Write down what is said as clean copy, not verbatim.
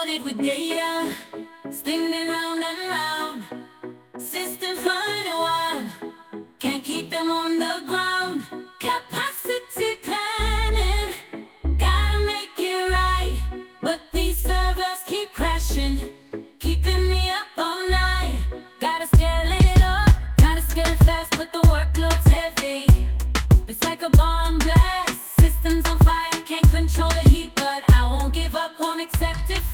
flooded with data, spinning round and round. Systems running wild, can't keep them on the ground. Capacity planning, gotta make it right, but these servers keep crashing, keeping me up all night. Gotta scale it up, gotta scale fast, but the workload's heavy. It's like a bomb blast, systems on fire, can't control the heat, but I won't give up, won't accept it.